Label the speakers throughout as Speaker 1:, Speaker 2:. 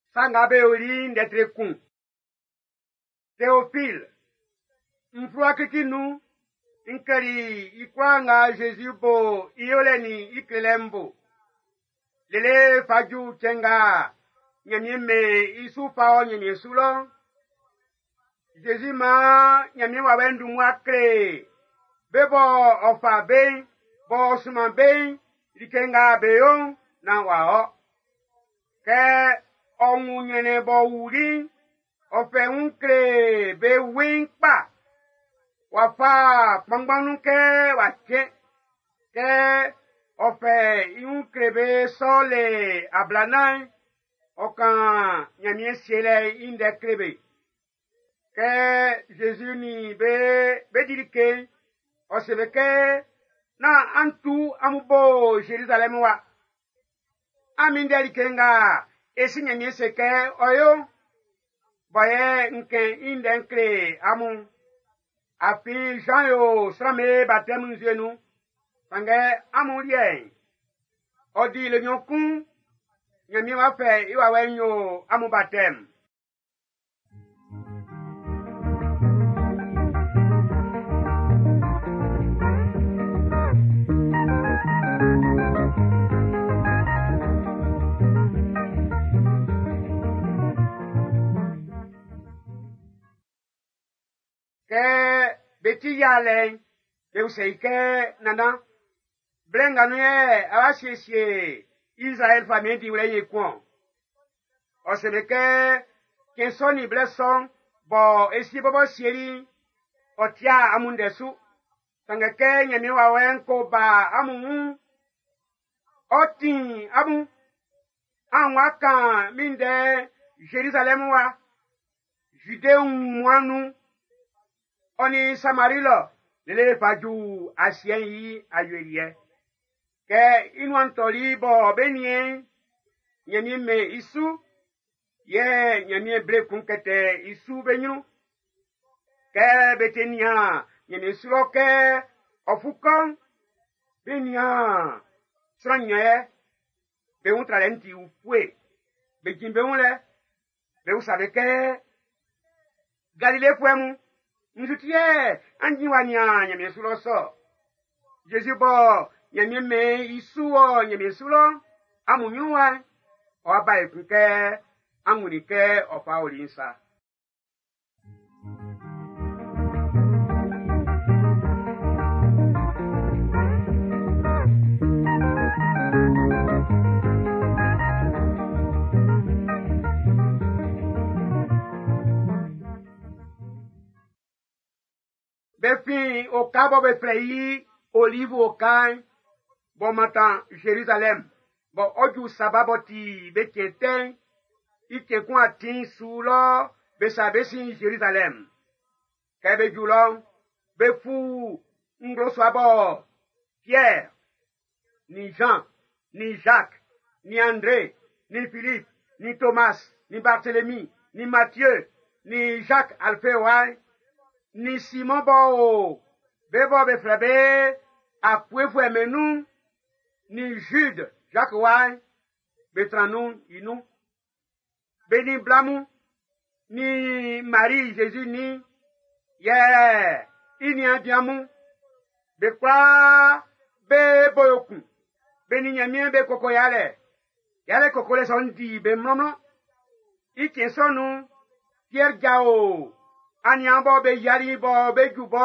Speaker 1: Sangabe oli d'être con. Théophile. Mfua kikinu. Inkari ikwanga Jésus bo ioleni iklembo. Lele faju chenga. Nyamime isufa o nyamie sulo. Jésus ma nyamie wawendu mwakre. Bebo ofa ben. Bo suman ben. Rikenga beyon na wao. Ke onwu nyene bo wuri. Ofe unkre be winkpa. Wafa kpangbanu ke wache. Ke ofe unkre be sole ablanai. Okan nyamie siele inde krebe. Ke Jésus ni be dirike. Osebeke na antu amubo Jerusalem wa. Aminde dikenga esi nyamie seke oyo. Boye nke inde nkre amu. Afi Jean yo srame baptême nzenu. Sange amu rien. Odi le nyokun. Nyamie wa fe iwa wenyo amu baptême. Ke beti yale be useike nana blenga nuye awasiesie Israel famille di wle yekon osebeke kensoni bleson bo esi bobo sieri otia amundesu tangeke nyemi wawen ko ba amu otin amu anwa kan minde Jerusalem wa Judée mwanu Oni Samarilo, lele faju asien yi aywerie. Ke inwantoli bo benye, nyemie me isu, ye nyemie ble kunkete isu benyu. Ke betenia, nyemie suroke ofukon, benya, sranye, be un talenti ufwe, be jimbe unle, be usabeke, Galilée fuemu, Njutie, anjiwanya, nyamie sulo so. Jésus bo, nyamie me isuo, nyamie sulo, amunyuwa, oaba ekunke, amunike, ofa olinsa. Befin au cabo befreyi olive au kan bon matin Jérusalem bon oju sababoti beketen ike kun atin sulo besabesin Jérusalem kebe julon befu ngloso abo Pierre ni Jean ni Jacques ni André ni Philippe ni Thomas ni Barthélemy ni Matthieu ni Jacques Alphéois ni Simon bo bebo be frebe apwefu emenu ni Jude Jacques Wai betranu inu beni blamu ni Marie Jésus ni ye ini adiamu be kwa be boyoku beni nyamie be kokoyale yale kokole sondi be mrono ike sonu Pierre Jao Anyambo be yari bo be jubo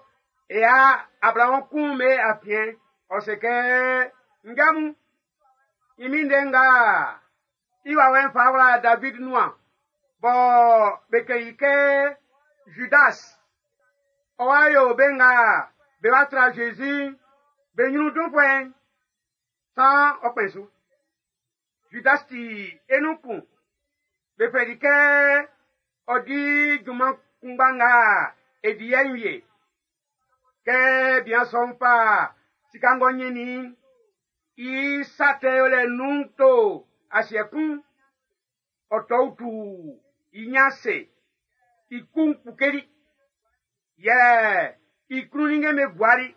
Speaker 1: ea Abraham kume afien oseke ngamu imindenga iwa wen favra David noa bo bekeike Judas owayo benga be watra Jésus be nyunu dunpwen san opensu Judas ti enuku be predike odi juma Kumbanga ediyenye ke bien sompa sikango nyini isate ole nunto asiekun otoutu inyase ikunkukeri ye ikruninge megwari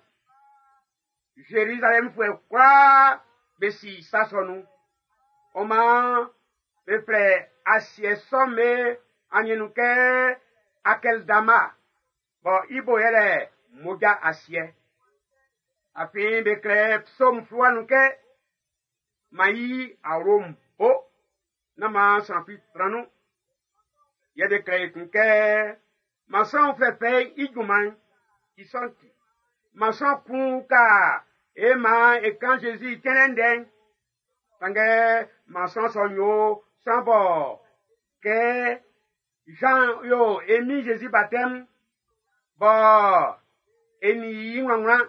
Speaker 1: Jérusalem fue kwa besi sasonu oma frère asie somme anyenuke akel dama bon ibo yele moja asie afin be kle psom fuanuke mai arom o nama sanfi pranu ye de kle kunke mason fefe iguman isanti mason kunka ema et quand Jésus tenenden tangue mason sonyo sambo que Jean yo emi Jésus baptême bo eni ingwangwa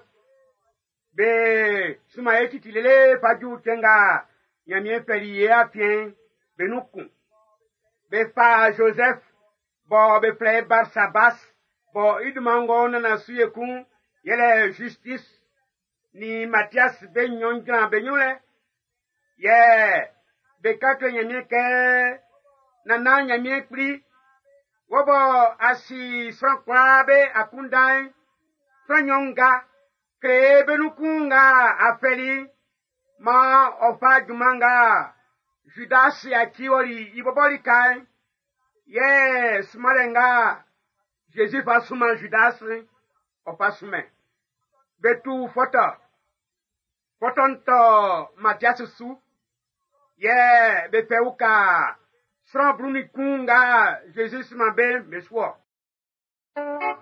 Speaker 1: be suma etitilele paju tenga yamie feriye apien benukun be pa Joseph bo be play Barsabas bo idumango na suyekun yele justice ni Mathias be nyonjan be nyole ye be kakle yamie ke nana yamie pri wobo asi frankwa be akundai franyonga kree benukunga afeli ma ofa jumanga Judas akiwori iboboli kai ye smalenga Jésus fa suma Judas ofa sume betu fotonto Mathias su ye be feuka Sran bruni kunga Jésus suma be meswo